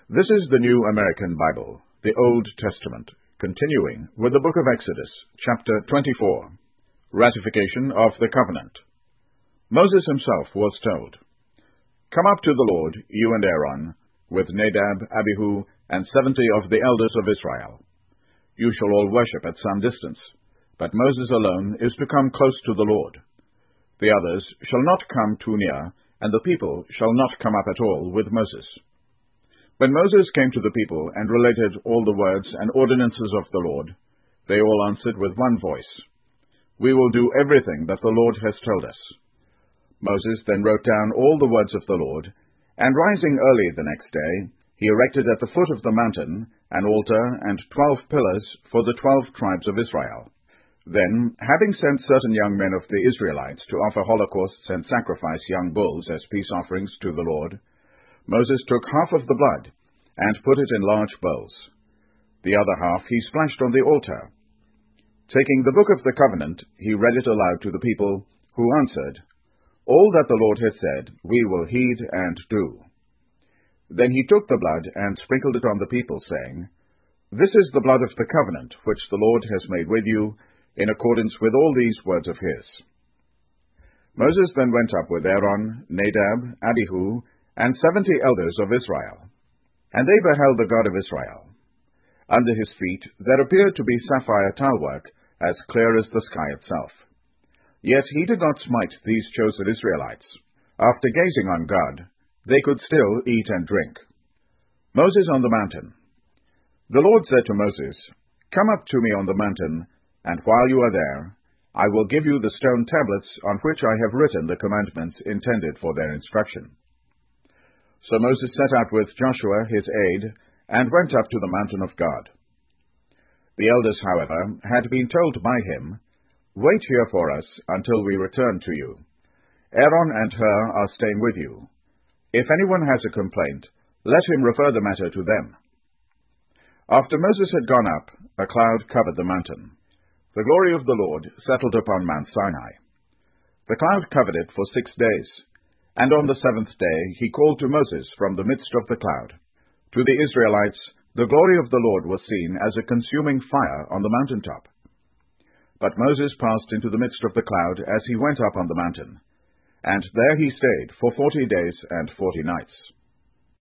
This is the New American Bible, the Old Testament, continuing with the book of Exodus, chapter 24, Ratification of the Covenant. Moses himself was told, "Come up to the Lord, you and Aaron, with Nadab, Abihu, and 70 of the elders of Israel. You shall all worship at some distance, but Moses alone is to come close to the Lord. The others shall not come too near, and the people shall not come up at all with Moses." When Moses came to the people and related all the words and ordinances of the Lord, they all answered with one voice, "We will do everything that the Lord has told us." Moses then wrote down all the words of the Lord, and rising early the next day, he erected at the foot of the mountain an altar and 12 pillars for the 12 tribes of Israel. Then, having sent certain young men of the Israelites to offer holocausts and sacrifice young bulls as peace offerings to the Lord, Moses took half of the blood and put it in large bowls. The other half he splashed on the altar. Taking the book of the covenant, he read it aloud to the people, who answered, "All that the Lord has said, we will heed and do." Then he took the blood and sprinkled it on the people, saying, "This is the blood of the covenant which the Lord has made with you, in accordance with all these words of his." Moses then went up with Aaron, Nadab, Abihu, and 70 elders of Israel. And they beheld the God of Israel. Under his feet there appeared to be sapphire tilework, as clear as the sky itself. Yet he did not smite these chosen Israelites. After gazing on God, they could still eat and drink. Moses on the mountain. The Lord said to Moses, "Come up to me on the mountain, and while you are there, I will give you the stone tablets on which I have written the commandments intended for their instruction." So Moses set out with Joshua his aide, and went up to the mountain of God. The elders, however, had been told by him, "Wait here for us until we return to you. Aaron and Hur are staying with you. If anyone has a complaint, let him refer the matter to them." After Moses had gone up, a cloud covered the mountain. The glory of the Lord settled upon Mount Sinai. The cloud covered it for 6 days, and on the 7th day he called to Moses from the midst of the cloud. To the Israelites, the glory of the Lord was seen as a consuming fire on the mountaintop. But Moses passed into the midst of the cloud as he went up on the mountain, and there he stayed for 40 days and 40 nights.